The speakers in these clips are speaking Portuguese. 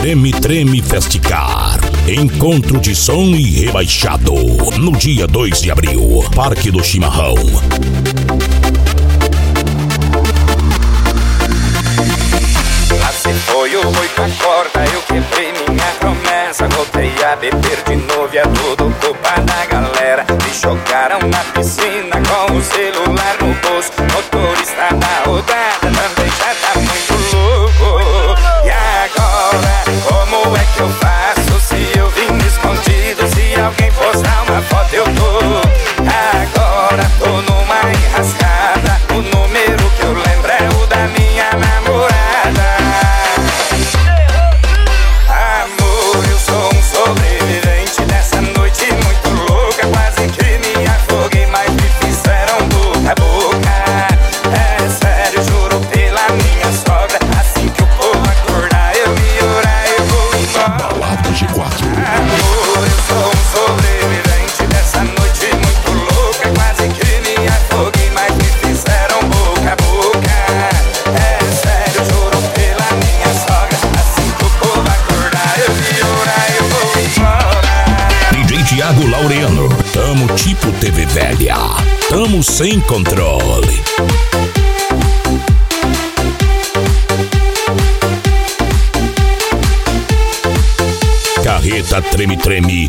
Treme Treme Festicar. Encontro de som e rebaixado. No dia 2 de abril, Parque do Chimarrão. Lá se foi o boi com a corda, eu quebrei minha promessa. Voltei a beber de novo e é tudo culpa da galera. Me jogaram na piscina com o celular no bolso. Motorista da rodada também já tá muito louco. E agora, como é que eu faço se eu vim escondido? Se alguém postar uma foto eu tô. Agora tô numa enrascada. O número que eu lembro é o da minha namorada. Amor, eu sou um sobrevivente dessa noite muito louca. Quase que me afoguei, mas me fizeram boca a boca. É sério, juro pela minha sogra. Assim que o povo acordar, eu me orar, eu vou embora. Balada G4. Amor, eu sou um sobrevivente dessa noite muito louca. Quase que me afoguei, mas me fizeram boca a boca. É sério, juro pela minha sogra. Assim que o povo acordar, eu me orar, eu vou embora. DJ Thiago Laureano. Tamo tipo TV velha. Tamo sem controle. Carreta Treme Treme.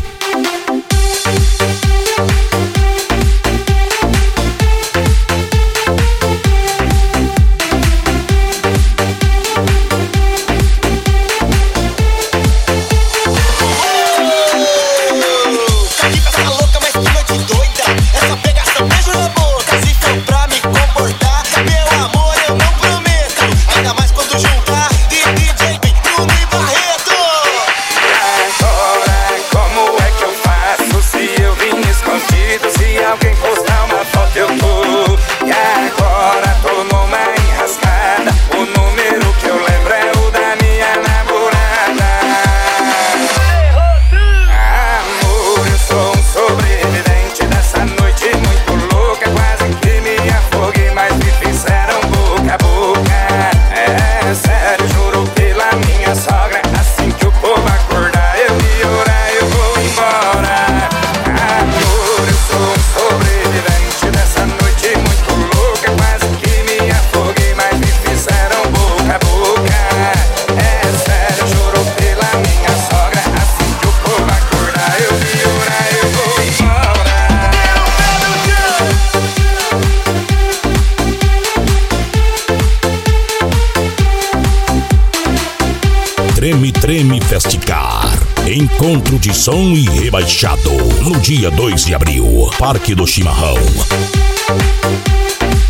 Tá louca, mas que noite doida. Essa pegação, beijo na boca. Se for pra me comportar, meu amor, eu não prometo. Ainda mais quando juntar de DJ Bruno e Barreto. Agora, como é que eu faço se eu vim escondido? Se alguém postar uma foto eu tô. E agora tô numa enrascada. O número que eu lembro é o da minha namorada. Amor, eu sou um sobrevivente dessa noite muito louca. Quase que me afoguei, mas me fizeram boca a boca. É sério, juro pela minha sogra. Assim que o povo acordar, eu me orar, eu vou embora. Amor, eu sou um sobrevivente dessa noite muito louca. Quase que me afoguei, mas me fizeram boca a boca. É sério, juro pela minha sogra. Assim que o povo acordar, eu me orar, eu vou embora. Treme Treme Festicar. Encontro de som e rebaixado. No dia 2 de abril, Parque do Chimarrão.